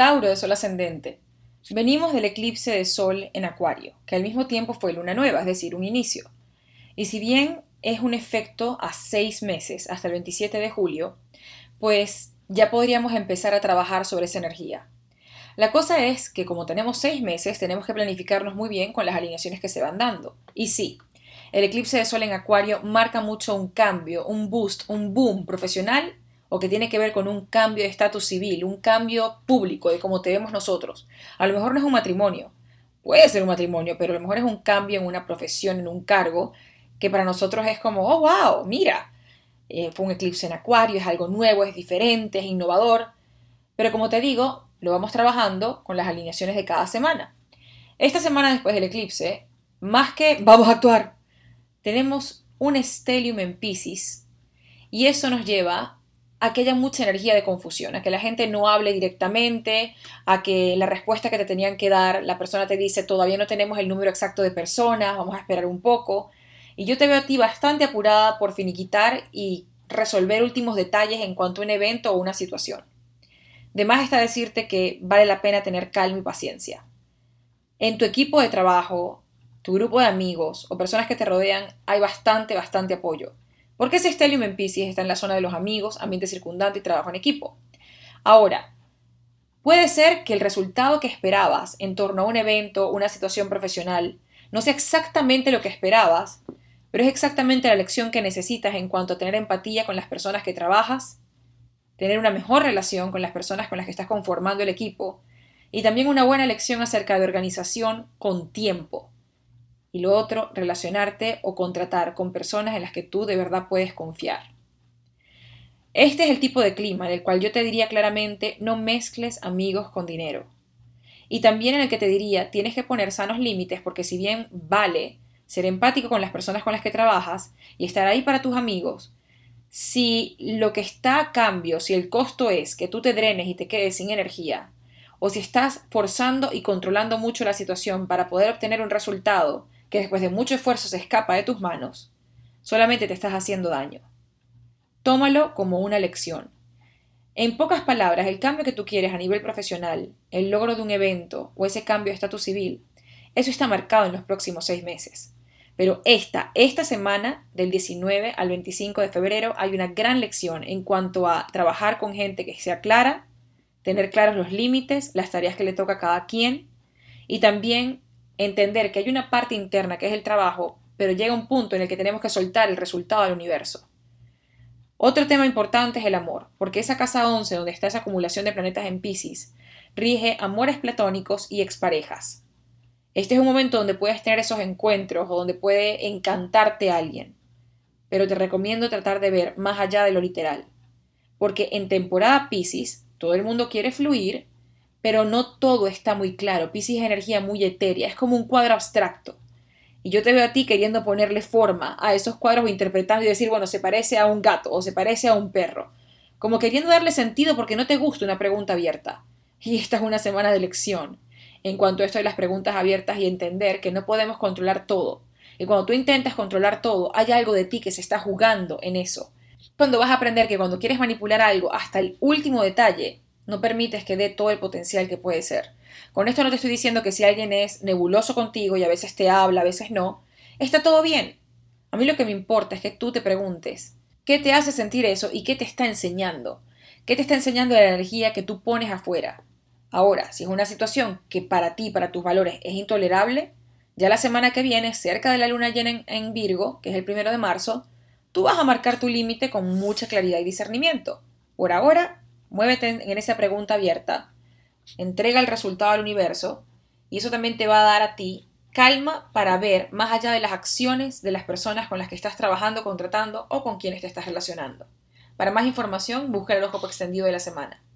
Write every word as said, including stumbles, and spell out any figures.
Tauro de Sol ascendente. Venimos del eclipse de Sol en Acuario, que al mismo tiempo fue luna nueva, es decir, un inicio. Y si bien es un efecto a seis meses, hasta el veintisiete de julio, pues ya podríamos empezar a trabajar sobre esa energía. La cosa es que como tenemos seis meses, tenemos que planificarnos muy bien con las alineaciones que se van dando. Y sí, el eclipse de Sol en Acuario marca mucho un cambio, un boost, un boom profesional o que tiene que ver con un cambio de estatus civil, un cambio público de cómo te vemos nosotros. A lo mejor no es un matrimonio, puede ser un matrimonio, pero a lo mejor es un cambio en una profesión, en un cargo, que para nosotros es como, oh, wow, mira, eh, fue un eclipse en Acuario, es algo nuevo, es diferente, es innovador. Pero como te digo, lo vamos trabajando con las alineaciones de cada semana. Esta semana después del eclipse, más que vamos a actuar, tenemos un stellium en Piscis y eso nos lleva a que haya mucha energía de confusión, a que la gente no hable directamente, a que la respuesta que te tenían que dar, la persona te dice todavía no tenemos el número exacto de personas, vamos a esperar un poco. Y yo te veo a ti bastante apurada por finiquitar y resolver últimos detalles en cuanto a un evento o una situación. De más está decirte que vale la pena tener calma y paciencia. En tu equipo de trabajo, tu grupo de amigos o personas que te rodean hay bastante, bastante apoyo. Porque ese stellium en Piscis está en la zona de los amigos, ambiente circundante y trabajo en equipo. Ahora, puede ser que el resultado que esperabas en torno a un evento, una situación profesional, no sea exactamente lo que esperabas, pero es exactamente la lección que necesitas en cuanto a tener empatía con las personas que trabajas, tener una mejor relación con las personas con las que estás conformando el equipo y también una buena lección acerca de organización con tiempo. Y lo otro, relacionarte o contratar con personas en las que tú de verdad puedes confiar. Este es el tipo de clima en el cual yo te diría claramente no mezcles amigos con dinero. Y también en el que te diría tienes que poner sanos límites porque si bien vale ser empático con las personas con las que trabajas y estar ahí para tus amigos, si lo que está a cambio, si el costo es que tú te drenes y te quedes sin energía, o si estás forzando y controlando mucho la situación para poder obtener un resultado que después de mucho esfuerzo se escapa de tus manos, solamente te estás haciendo daño. Tómalo como una lección. En pocas palabras, el cambio que tú quieres a nivel profesional, el logro de un evento o ese cambio de estatus civil, eso está marcado en los próximos seis meses. Pero esta, esta semana, del diecinueve al veinticinco de febrero, hay una gran lección en cuanto a trabajar con gente que sea clara, tener claros los límites, las tareas que le toca a cada quien, y también entender que hay una parte interna que es el trabajo, pero llega un punto en el que tenemos que soltar el resultado al universo. Otro tema importante es el amor, porque esa casa once, donde está esa acumulación de planetas en Piscis, rige amores platónicos y exparejas. Este es un momento donde puedes tener esos encuentros o donde puede encantarte a alguien, pero te recomiendo tratar de ver más allá de lo literal, porque en temporada Piscis todo el mundo quiere fluir, pero no todo está muy claro. Piscis es energía muy etérea, es como un cuadro abstracto. Y yo te veo a ti queriendo ponerle forma a esos cuadros o interpretando y decir, bueno, se parece a un gato o se parece a un perro. Como queriendo darle sentido porque no te gusta una pregunta abierta. Y esta es una semana de lección en cuanto a esto de las preguntas abiertas y entender que no podemos controlar todo. Y cuando tú intentas controlar todo, hay algo de ti que se está jugando en eso. Cuando vas a aprender que cuando quieres manipular algo hasta el último detalle, no permites que dé todo el potencial que puede ser. Con esto no te estoy diciendo que si alguien es nebuloso contigo y a veces te habla, a veces no, está todo bien. A mí lo que me importa es que tú te preguntes, ¿qué te hace sentir eso y qué te está enseñando? ¿Qué te está enseñando de la energía que tú pones afuera? Ahora, si es una situación que para ti, para tus valores, es intolerable, ya la semana que viene, cerca de la luna llena en, en Virgo, que es el primero de marzo, tú vas a marcar tu límite con mucha claridad y discernimiento. Por ahora, muévete en, en esa pregunta abierta, entrega el resultado al universo y eso también te va a dar a ti calma para ver más allá de las acciones de las personas con las que estás trabajando, contratando o con quienes te estás relacionando. Para más información, busca el horóscopo extendido de la semana.